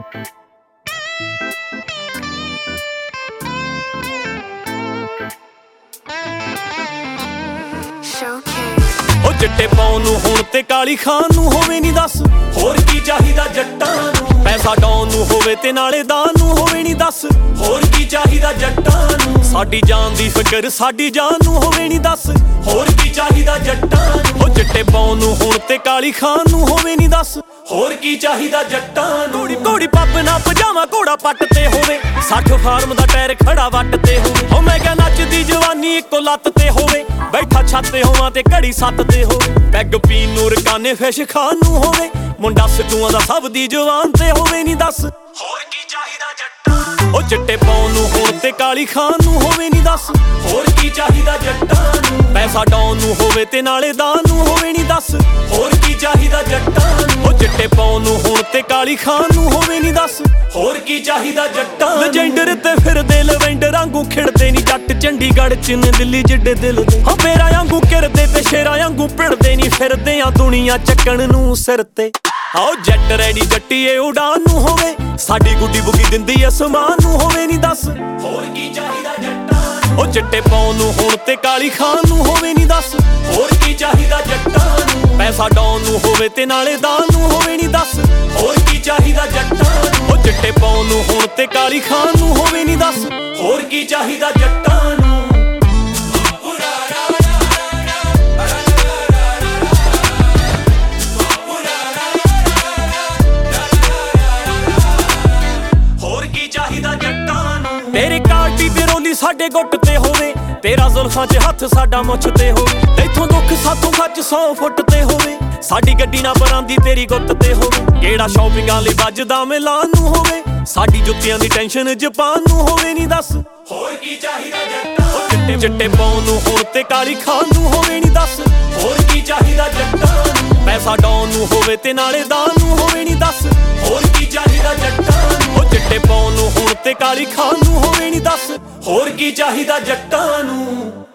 ਉਹ ਚਿੱਟੇ ਪਾਉਣ ਨੂੰ ਹੁਣ ਤੇ ਕਾਲੀ ਖਾਨ ਨੂੰ ਹੋਵੇ ਨੀ ਦੱਸ ਹੋਰ ਕੀ ਚਾਹੀਦਾ ਜੱਟਾਂ ਨੂੰ। ਪੈਸਾ ਡਾਉਣ ਨੂੰ ਹੋਵੇ ਤੇ ਨਾਲੇ ਦਾਨ ਨੂੰ ਹੋਵੇ ਨੀ ਦੱਸ ਹੋਰ ਕੀ ਚਾਹੀਦਾ ਜੱਟਾਂ ਨੂੰ। ਸਾਡੀ ਜਾਨ ਦੀ ਫਿਕਰ ਸਾਡੀ ਜਾਨ ਨੂੰ ਹੋਵੇ ਨੀ ਦੱਸ ਹੋਰ ਕੀ ਚਾਹੀਦਾ ਜੱਟਾਂ ਨੂੰ। ਉਹ ਚਿੱਟੇ ਪਾਉਣ ਨੂੰ ਹੁਣ ਤੇ ਕਾਲੀ ਖਾਨ ਨੂੰ ਹੋਵੇ ਨੀ ਦੱਸ ਹੋਰ ਕੀ ਚਾਹੀਦਾ ਜੱਟਾਂ ਨੂੰ। ਘੋੜੀ ਪੱਬ ਨਾ ਪਜਾਮਾ ਘੋੜਾ ਪੱਟ ਤੇ ਹੋਵੇ 60 ਫਾਰਮ ਦਾ ਟਾਇਰ ਖੜਾ ਵੱਟ ਤੇ ਹੋਵੇ ਉਹ ਮੈਂ ਕਿਹਾ ਨੱਚਦੀ ਜਵਾਨੀ ਇੱਕੋ ਲੱਤ ਤੇ ਹੋਵੇ ਬੈਠਾ ਛੱਤ ਤੇ ਹੋਵਾਂ ਤੇ ਘੜੀ ਸੱਤ ਤੇ ਹੋਵੇ ਪੈਗ ਪੀਣ ਨੂੰ ਰਕਾਨੇ ਫਿਸ਼ ਖਾਨ ਨੂੰ ਹੋਵੇ ਮੁੰਡਾ ਸਿੱਧੂਆਂ ਦਾ ਸਭ ਦੀ ਜਵਾਨ ਤੇ ਹੋਵੇ ਨੀ ਦੱਸ ਹੋਰ ਕੀ ਚਾਹੀਦਾ ਜੱਟਾਂ ਨੂੰ। ਉਹ ਚਿੱਟੇ ਪਾਉਣ ਨੂੰ ਹੁਣ ਤੇ ਕਾਲੀ ਖਾਨ ਨੂੰ ਹੋਵੇ ਨੀ ਦੱਸ ਹੋਰ ਕੀ ਚਾਹੀਦਾ ਜੱਟਾਂ ਨੂੰ। ਪੈਸਾ ਡਾਉਣ ਨੂੰ ਹੋਵੇ ਤੇ ਨਾਲੇ ਦਾਨ ਨੂੰ ਹੋਵੇ ਨੀ ਦੱਸ ਹੋਰ ਕੀ ਚਾਹੀਦਾ ਜੱਟਾਂ ਨੂੰ। ਉਹ ਚਿੱਟੇ ਪਾਉਣ ਨੂੰ ਹੁਣ ਤੇ ਕਾਲੀ ਖਾਨ ਨੂੰ ਹੋਵੇ ਨੀ ਦੱਸ ਹੋਰ ਕੀ ਚਾਹੀਦਾ ਜੱਟਾਂ ਨੂੰ। ਲੈਜੈਂਡਰ ਤੇ ਫਿਰਦੇ ਲਵੈਂਡਰ ਵਾਂਗੂ ਖਿੜਦੇ ਨੀ ਜੱਟ ਚੰਡੀਗੜ੍ਹ ਚ ਨੇ ਦਿੱਲੀ ਜਿੱਡੇ ਦਿਲ ਦੇ ਹਾਂ ਮੇਰਾ ਵਾਂਗੂ ਕਿਰਦੇ ਤੇ ਸ਼ੇਰਾਂ ਵਾਂਗੂ ਭਿੜਦੇ ਨੀ ਫਿਰਦੇ ਆ ਦੁਨੀਆ ਚੱਕਣ ਨੂੰ ਸਿਰ ਤੇ ਆਓ ਜੱਟ ਰੈਡੀ ਜੱਟੀਏ ਉਡਾਨ ਨੂੰ ਹੋਵੇ ਸਾਡੀ ਗੁੱਡੀ ਬੁੱਗੀ ਦਿੰਦੀ ਅਸਮਾਨ ਨੂੰ ਹੋਵੇ ਨੀ ਦੱਸ ਹੋਰ ਕੀ ਚਾਹੀਦਾ ਜੱਟਾਂ ਨੂੰ। ਉਹ ਚਿੱਟੇ ਪਾਉਣ ਨੂੰ ਹੁਣ ਤੇ ਕਾਲੀ ਖਾਨ ਨੂੰ ਹੋਵੇ ਨੀ ਦੱਸ ਹੋਰ ਕੀ ਚਾਹੀਦਾ ਜੱਟਾਂ ਨੂੰ। ਪੈਸਾ ਡਾਉਣ ਨੂੰ ਹੋਵੇ ਤੇ ਨਾਲੇ ਦਾਨ ਨੂੰ ਹੋਵੇ ਨੀ ਦੱਸ ਹੋਰ ਕੀ ਚਾਹੀਦਾ ਜੱਟਾਂ ਨੂੰ। ਉਹ ਚਿੱਟੇ ਪਾਉਣ ਨੂੰ ਹੁਣ ਤੇ ਕਾਲੀ ਖਾਨ ਨੂੰ ਹੋਵੇ ਨੀ ਦੱਸ ਹੋਰ ਕੀ ਚਾਹੀਦਾ ਜੱਟਾਂ ਨੂੰ। ਹੋਰ ਕੀ ਚਾਹੀਦਾ ਜੱਟਾਂ ਨੂੰ। ਤੇਰੇ ਕਾਲਟੀ ਤੇ ਰੋਲੀ ਸਾਡੇ ਗੁੱਟ ਤੇ ਹੋਵੇ ਤੇਰਾ ਜ਼ੁਲਫਾਂ 'ਚ ਹੱਥ ਸਾਡਾ ਮੁੱਛ ਤੇ ਹੋਵੇ ਤੈਥੋਂ ਦੁੱਖ ਸਾਥੋਂ ਖੱਚ 100 ਫੁੱਟ ਤੇ ਹੋਵੇ ਸਾਡੀ ਗੱਡੀ ਨਾ ਪਰਾਂਦੀ ਤੇਰੀ ਗੁੱਤ ਤੇ ਹੋਵੇ ਕਿਹੜਾ ਸ਼ਾਪਿੰਗਾਂ ਲਈ ਵੱਜਦਾ ਮਿਲਾਨ ਨੂੰ ਹੋਵੇ ਸਾਡੀ ਜੁੱਤੀਆਂ ਦੀ ਟੈਨਸ਼ਨ ਜਪਾਨ ਨੂੰ ਹੋਵੇ ਨੀ ਦੱਸ ਹੋਰ ਕੀ ਚਾਹੀਦਾ ਜੱਟਾਂ ਨੂੰ। ਚਿੱਟੇ ਪਾਉਣ ਨੂੰ ਹੁਣ ਤੇ ਕਾਲੀ ਖਾਨ ਨੂੰ ਹੋਵੇ ਨੀ ਦੱਸ ਹੋਰ ਕੀ ਚਾਹੀਦਾ ਜੱਟਾਂ ਨੂੰ। ਪੈਸਾ ਡਾਉਣ ਨੂੰ ਹੋਵੇ ਤੇ ਨਾਲੇ ਦਾਨ ਨੂੰ ਹੋਵੇ ਨੀ ਦੱਸ ਹੋਰ ਕੀ ਚਾਹੀਦਾ ਜੱਟਾਂ ਨੂੰ। ਉਹ ਚਿੱਟੇ ਪਾਉਣ ਨੂੰ ਹੁਣ ਤੇ ਕਾਲੀ ਖਾਨ ਨੂੰ ਹੋਵੇ ਨੀ ਦੱਸ ਹੋਰ ਕੀ ਚਾਹੀਦਾ ਜੱਟਾਂ ਨੂੰ।